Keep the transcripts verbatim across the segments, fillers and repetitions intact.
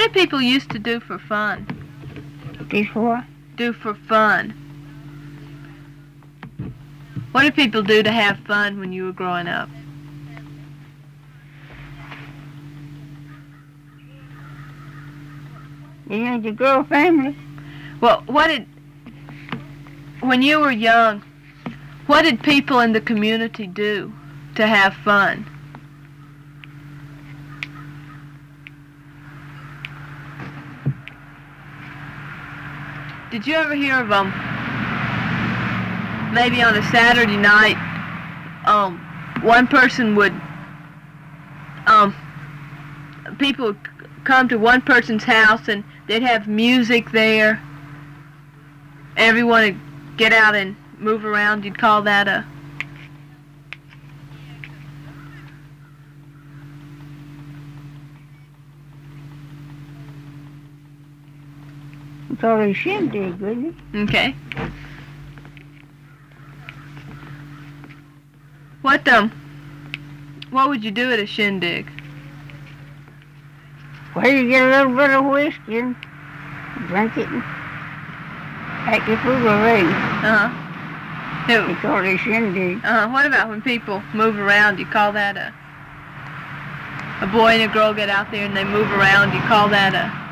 did people used to do for fun? Did what? Do for fun. What did people do to have fun when you were growing up? You know, the girl family. Well, what did, when you were young, what did people in the community do to have fun? Did you ever hear of um maybe on a Saturday night, um one person would um people would come to one person's house and they'd have music there. Everyone would get out and move around. You'd call that a It's all a shindig, wouldn't it? Okay. What um what would you do at a shindig? Well, you get a little bit of whiskey and drink it and act your fool already. Uh-huh. Who? It's all a shindig. Uh-huh. What about when people move around? You call that a a boy and a girl get out there and they move around, you call that a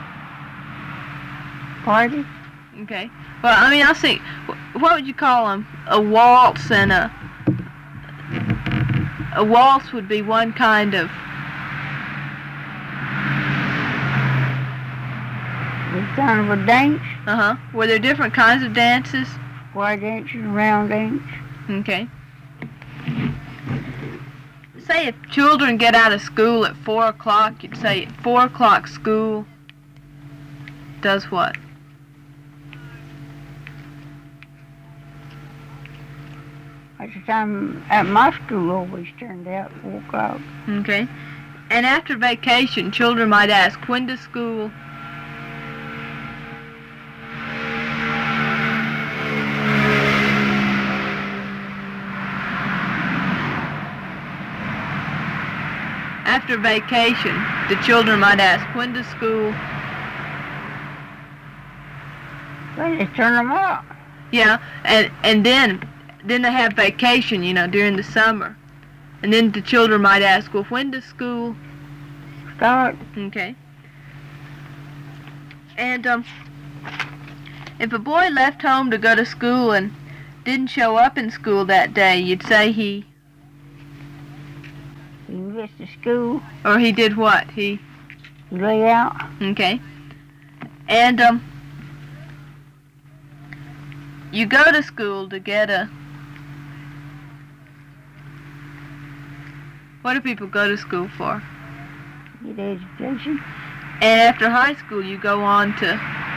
Party? Okay. Well, I mean, I'll see. What would you call them? A waltz and a... A waltz would be one kind of... It's kind of a dance. Uh-huh. Were there different kinds of dances? Square dance and round dance. Okay. Say if children get out of school at four o'clock, you'd say at four o'clock school does what? That's the time at my school always turned out four o'clock. Okay. And after vacation, children might ask, when does school... After vacation, the children might ask, when does school... Well, they turn them out. Yeah, and, and then... Then they have vacation, you know, during the summer. And then the children might ask, well, when does school start? Okay. And um, if a boy left home to go to school and didn't show up in school that day, you'd say he... He missed the school. Or he did what? He... He lay out. Okay. And um, you go to school to get a... What do people go to school for? Get education. And after high school, you go on to...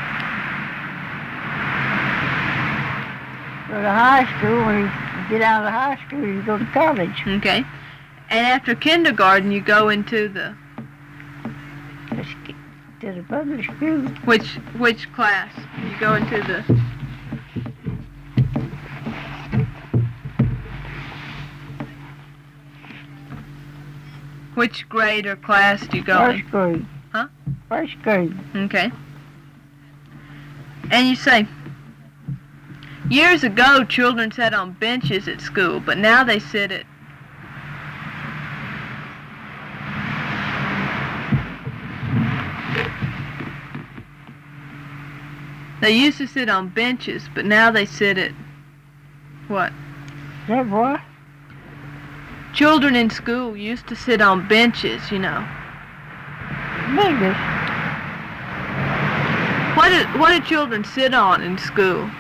Go to high school. When you get out of high school, you go to college. Okay. And after kindergarten, you go into the... To the public school. Which, which class? You go into the... Which grade or class do you go in? First grade. Huh? First grade. Okay. And you say, years ago children sat on benches at school, but now they sit at... They used to sit on benches, but now they sit at... What? That what? Children in school used to sit on benches, you know. Benches? What did, what did children sit on in school?